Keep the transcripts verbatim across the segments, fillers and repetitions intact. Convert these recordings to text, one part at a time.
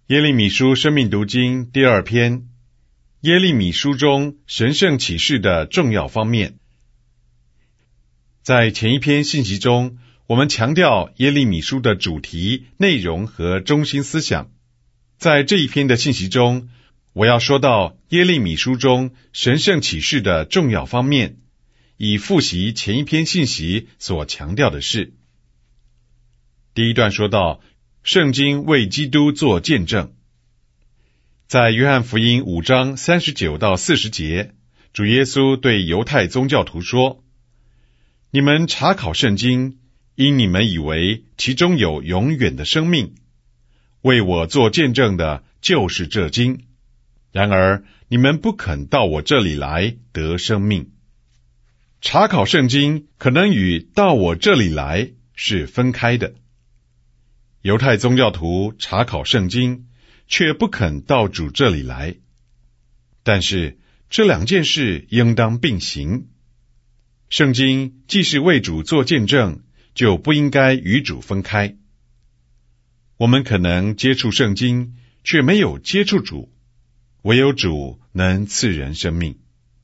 耶利米书生命读经第二篇，耶利米书中神圣启示的重要方面。在前一篇信息中，我们强调耶利米书的主题、内容和中心思想。在这一篇的信息中，我要说到耶利米书中神圣启示的重要方面，以复习前一篇信息所强调的事。第一段说到圣经为基督做见证。在约翰福音五章三十九到四十节，主耶稣对犹太宗教徒说：你们查考圣经，因你们以为其中有永远的生命，为我做见证的就是这经。然而你们不肯到我这里来得生命。查考圣经可能与到我这里来是分开的。犹太宗教徒查考圣经，却不肯到主这里来。但是这两件事应当并行。圣经既是为主做见证，就不应该与主分开。我们可能接触圣经，却没有接触主，唯有主能赐人生命。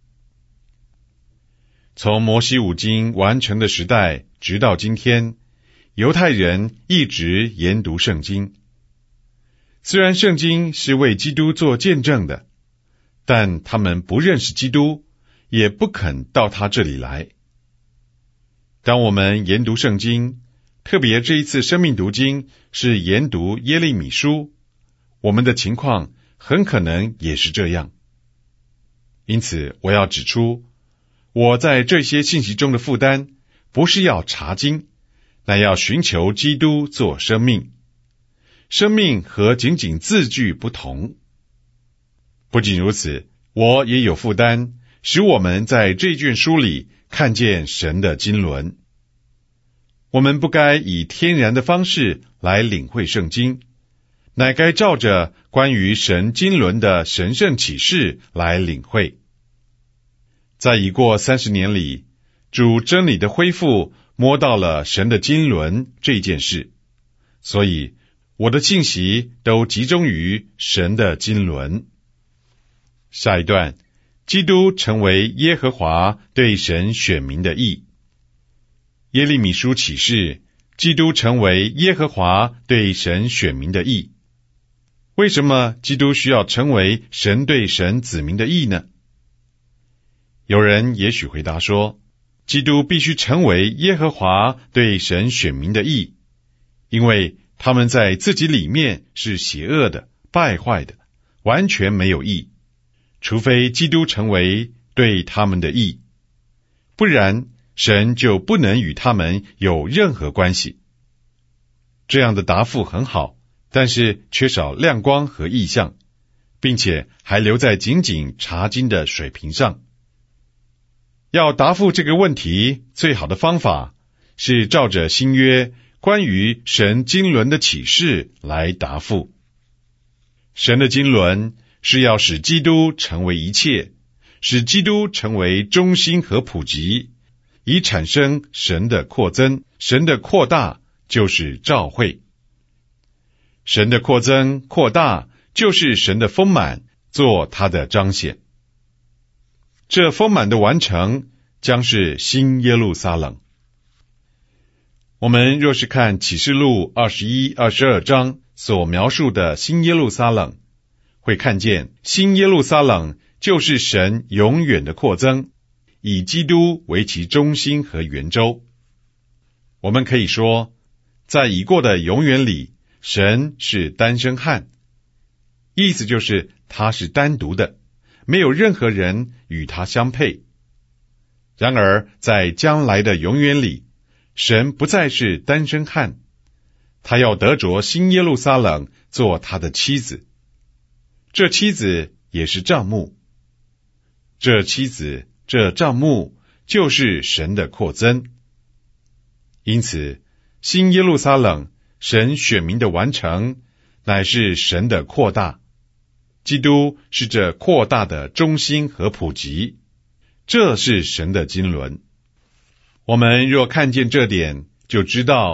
从摩西五经完成的时代直到今天，犹太人一直研读圣经。虽然圣经是为基督做见证的，但他们不认识基督，也不肯到他这里来。当我们研读圣经，特别这一次生命读经是研读耶利米书，我们的情况很可能也是这样。因此我要指出，我在这些信息中的负担，不是要查经，乃要寻求基督做生命。生命和仅仅字句不同。不仅如此，我也有负担，使我们在这卷书里看见神的经纶。我们不该以天然的方式来领会圣经，乃该照着关于神经纶的神圣启示来领会。在已过三十年里，主真理的恢复摸到了神的经纶这件事，所以我的信息都集中于神的经纶。下一段，基督成为耶和华对神选民的义。耶利米书启示，基督成为耶和华对神选民的义。为什么基督需要成为神对神子民的义呢？有人也许回答说，基督必须成为耶和华对神选民的义，因为他们在自己里面是邪恶的、败坏的，完全没有义，除非基督成为对他们的义，不然神就不能与他们有任何关系。这样的答复很好，但是缺少亮光和意象，并且还留在仅仅查经的水平上。要答复这个问题，最好的方法是照着新约关于神经纶的启示来答复。神的经纶是要使基督成为一切，使基督成为中心和普及，以产生神的扩增。神的扩大就是召会。神的扩增、扩大就是神的丰满，做他的彰显。这丰满的完成将是新耶路撒冷。我们若是看启示录二十一、二十二章所描述的新耶路撒冷，会看见新耶路撒冷就是神永远的扩增，以基督为其中心和圆周。我们可以说，在已过的永远里，神是单身汉，意思就是他是单独的，没有任何人与他相配。然而在将来的永远里，神不再是单身汉，他要得着新耶路撒冷做他的妻子。这妻子也是帐幕，这妻子、这帐幕就是神的扩增。因此，新耶路撒冷，神选民的完成，乃是神的扩大。基督是这扩大的中心和普及，这是神的经纶。我们若看见这点，就知道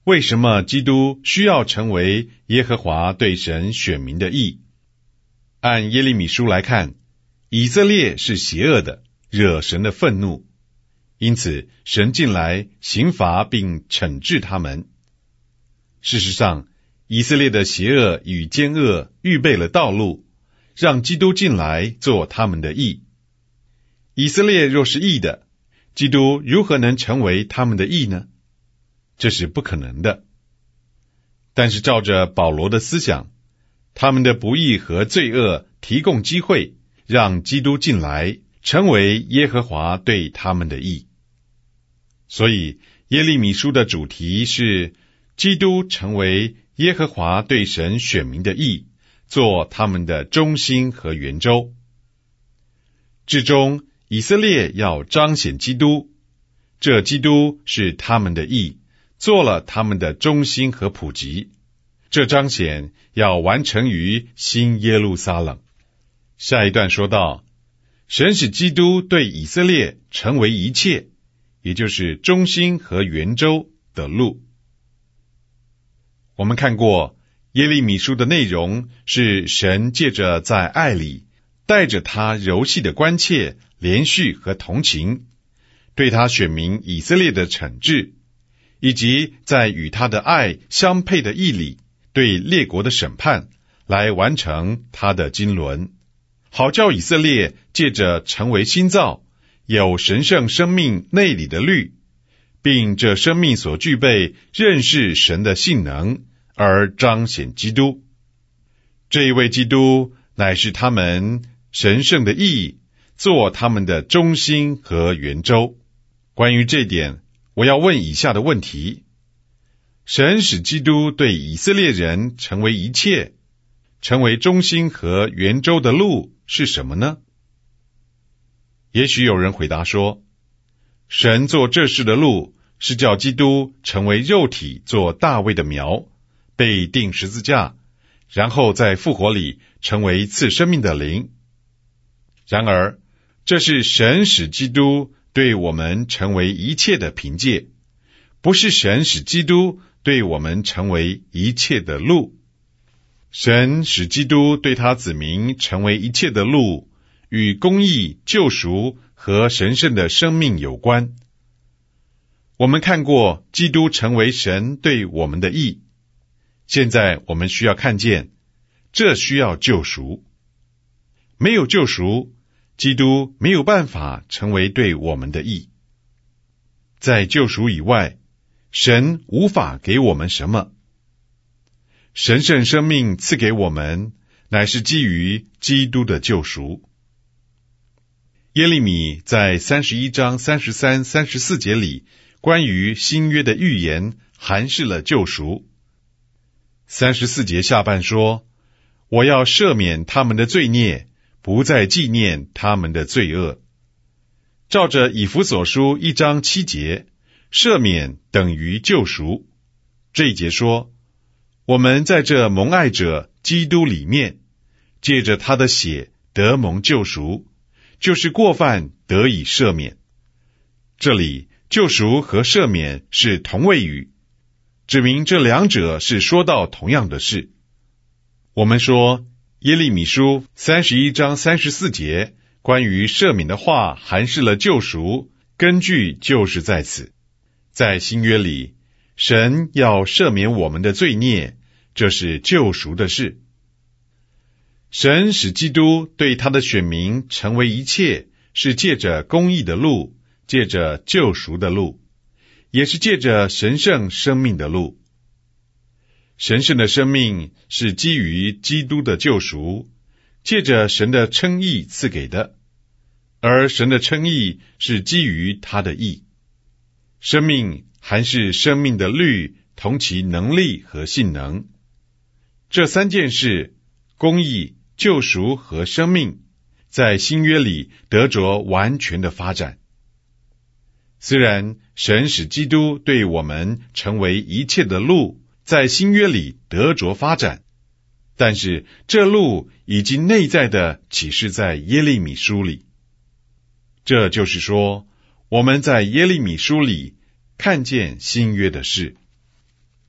为什么基督需要成为耶和华对神选民的义？按耶利米书来看，以色列是邪恶的，惹神的愤怒，因此神进来刑罚并惩治他们。事实上，以色列的邪恶与奸恶预备了道路，让基督进来做他们的义。以色列若是义的，基督如何能成为他们的义呢？这是不可能的。但是照着保罗的思想，他们的不义和罪恶提供机会，让基督进来，成为耶和华对他们的义。所以耶利米书的主题是基督成为耶和华对神选民的义，做他们的中心和圆周。至终以色列要彰显基督，这基督是他们的义，做了他们的中心和普及。这彰显要完成于新耶路撒冷。下一段说到，神使基督对以色列成为一切，也就是中心和圆周的路。我们看过耶利米书的内容，是神借着在爱里带着他柔细的关切、连续和同情，对他选民以色列的惩治，以及在与他的爱相配的义里对列国的审判，来完成他的经纶，好叫以色列借着成为新造，有神圣生命内里的律，并这生命所具备认识神的性能，而彰显基督。这一位基督乃是他们神圣的义，做他们的中心和圆周。关于这点，我要问以下的问题：神使基督对以色列人成为一切，成为中心和圆周的路是什么呢？也许有人回答说，神做这事的路是叫基督成为肉体，做大卫的苗，被钉十字架，然后在复活里成为赐生命的灵。然而，这是神使基督对我们成为一切的凭借，不是神使基督对我们成为一切的路。神使基督对他子民成为一切的路，与公义、救赎和神圣的生命有关。我们看过基督成为神对我们的义，现在我们需要看见，这需要救赎。没有救赎，基督没有办法成为对我们的义。在救赎以外，神无法给我们什么。神圣生命赐给我们，乃是基于基督的救赎。耶利米在三十一章三十三、三十四节里，关于新约的预言含释了救赎。三十四节下半说，我要赦免他们的罪孽，不再纪念他们的罪恶。照着以弗所书一章七节，赦免等于救赎。这一节说，我们在这蒙爱者基督里面，借着他的血得蒙救赎，就是过犯得以赦免。这里救赎和赦免是同位语，指明这两者是说到同样的事。我们说耶利米书三十一章三十四节关于赦免的话含释了救赎，根据就是在此。在新约里，神要赦免我们的罪孽，这是救赎的事。神使基督对他的选民成为一切，是借着公义的路，借着救赎的路，也是借着神圣生命的路。神圣的生命是基于基督的救赎，借着神的称义赐给的，而神的称义是基于他的义。生命还是生命的律，同其能力和性能。这三件事，公义、救赎和生命，在新约里得着完全的发展。虽然神使基督对我们成为一切的路，在新约里得着发展，但是这路已经内在的启示在耶利米书里。这就是说，我们在耶利米书里看见新约的事。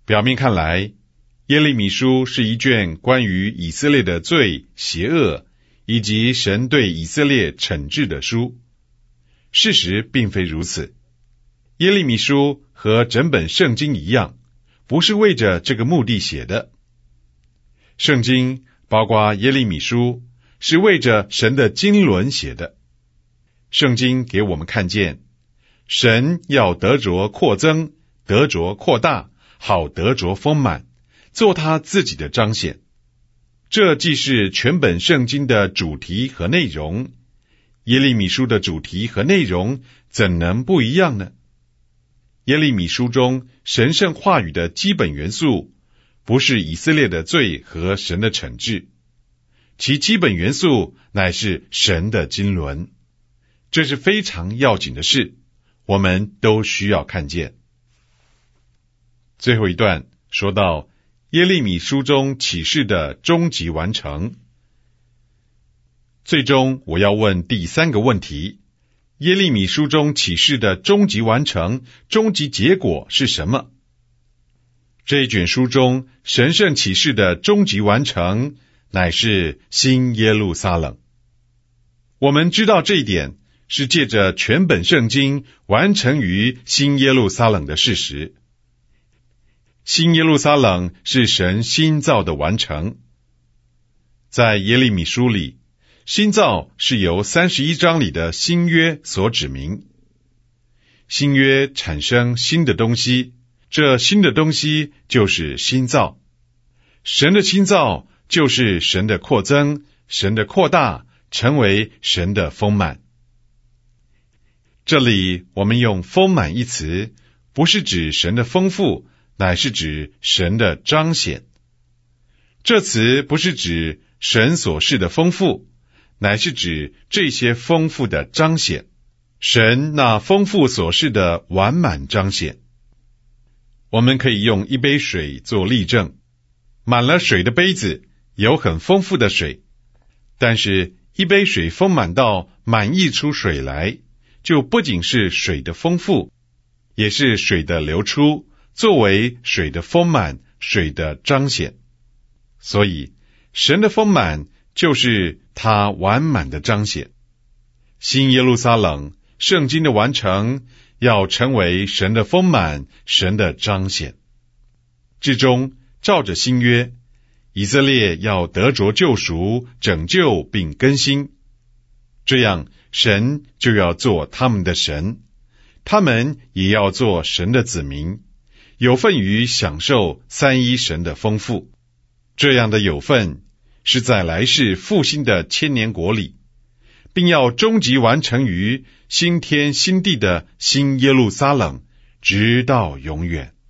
表面看来，耶利米书是一卷关于以色列的罪、邪恶以及神对以色列惩治的书。事实并非如此。耶利米书和整本圣经一样，不是为着这个目的写的。圣经包括耶利米书是为着神的经纶写的。圣经给我们看见，神要得着扩增，得着扩大，好得着丰满，做他自己的彰显。这既是全本圣经的主题和内容，耶利米书的主题和内容怎能不一样呢？耶利米书中神圣话语的基本元素，不是以色列的罪和神的惩治，其基本元素乃是神的经纶。这是非常要紧的事，我们都需要看见。最后一段说到耶利米书中启示的终极完成。最终我要问第三个问题，耶利米书中启示的终极完成，终极结果是什么？这一卷书中神圣启示的终极完成，乃是新耶路撒冷。我们知道这一点，是借着全本圣经完成于新耶路撒冷的事实。新耶路撒冷是神新造的完成。在耶利米书里，新造是由三十一章里的新约所指明。新约产生新的东西，这新的东西就是新造。神的新造就是神的扩增，神的扩大，成为神的丰满。这里我们用丰满一词，不是指神的丰富，乃是指神的彰显。这词不是指神所示的丰富，乃是指这些丰富的彰显，神那丰富所示的完满彰显。我们可以用一杯水做例证，满了水的杯子有很丰富的水，但是一杯水丰满到满溢出水来，就不仅是水的丰富，也是水的流出，作为水的丰满，水的彰显。所以神的丰满就是他完满的彰显。新耶路撒冷圣经的完成，要成为神的丰满，神的彰显。至终照着新约，以色列要得着救赎、拯救并更新，这样神就要做他们的神，他们也要做神的子民，有份于享受三一神的丰富。这样的有份是在来世复兴的千年国里，并要终极完成于新天新地的新耶路撒冷，直到永远。